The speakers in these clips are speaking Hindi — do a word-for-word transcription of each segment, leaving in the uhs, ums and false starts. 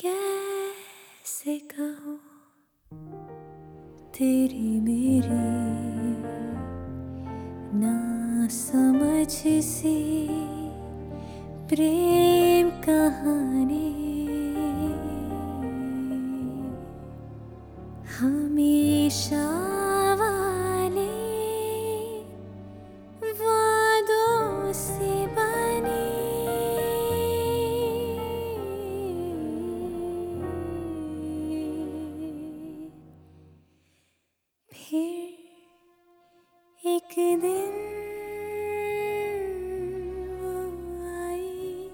कैसे कहूँ तेरी मेरी ना समझ सी प्रेम कहानी हमेशा वाले वादों से बनी फिर एक दिन वो आई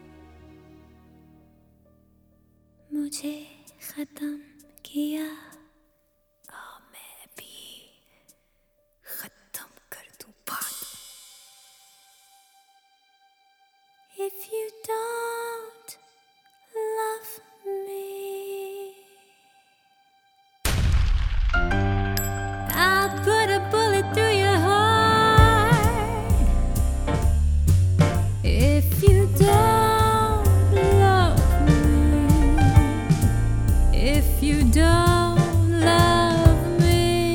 मुझे खत्म किया और मैं भी खत्म कर दूं बात। If you don't love me, I'll put a bullet through your heart. If you don't love me, if you don't love me,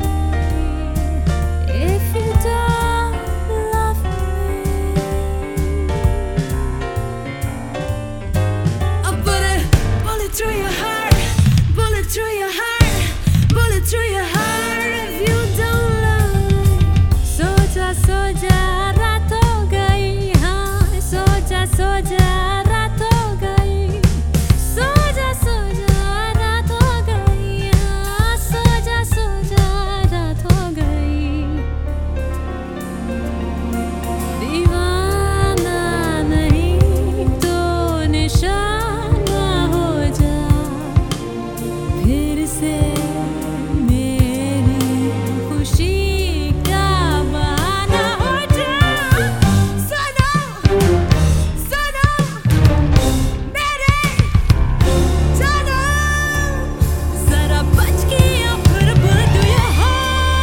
if you don't love me, I'll put a bullet through your heart, bullet through your heart, bullet through your heart. If you don't love me, सोचा सोचा रात हो गई, हाँ सोचा सोचा रात हो गई, सोचा सोचा रात हो गई, हाँ सोचा सोचा रात हो गई। दीवाना नहीं तो निशाना हो जा फिर से मेरी खुशी का बहाना हो जा। सनम सनम मेरे सनम जरा बच के या फिर बुलट यहाँ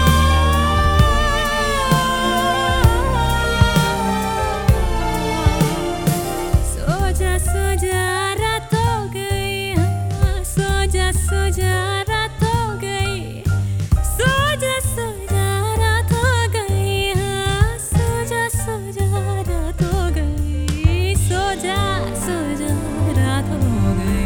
सोचा सोचा रात हो गई, हाँ सोचा सोचा रात हो गई, सोचा सोचा रात हो गई, हाँ सोचा सोचा रात हो गई, सोचा सोचा रात हो गई।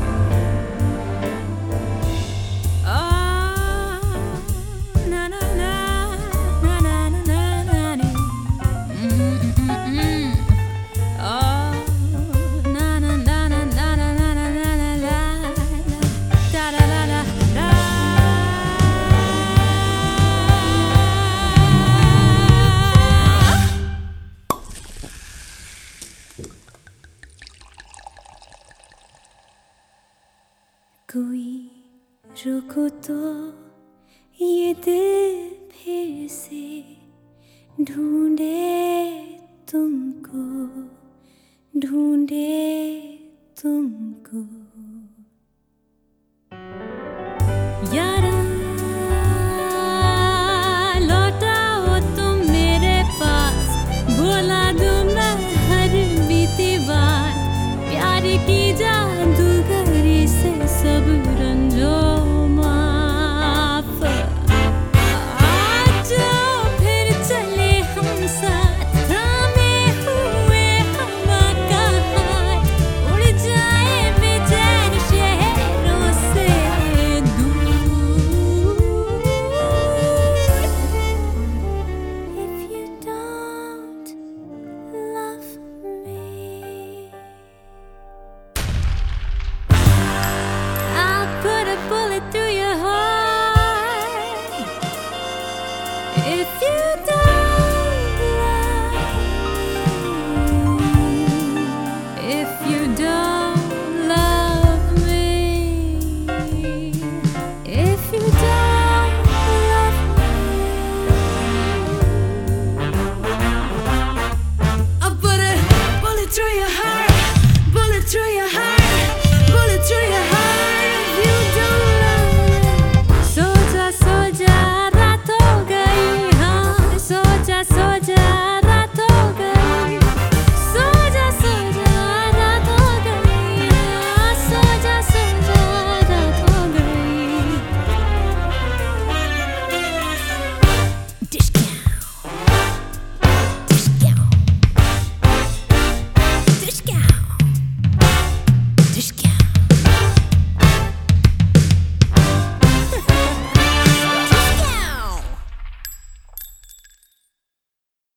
आ, ना ना ना ना ना ना ना ना नी। Mm, mm, mm, mm. Oh, na na na na na na na na na na la da da da da da. कोई रोको तो ये दिल फिर से ढूंढे तुमको, ढूंढे तुमको।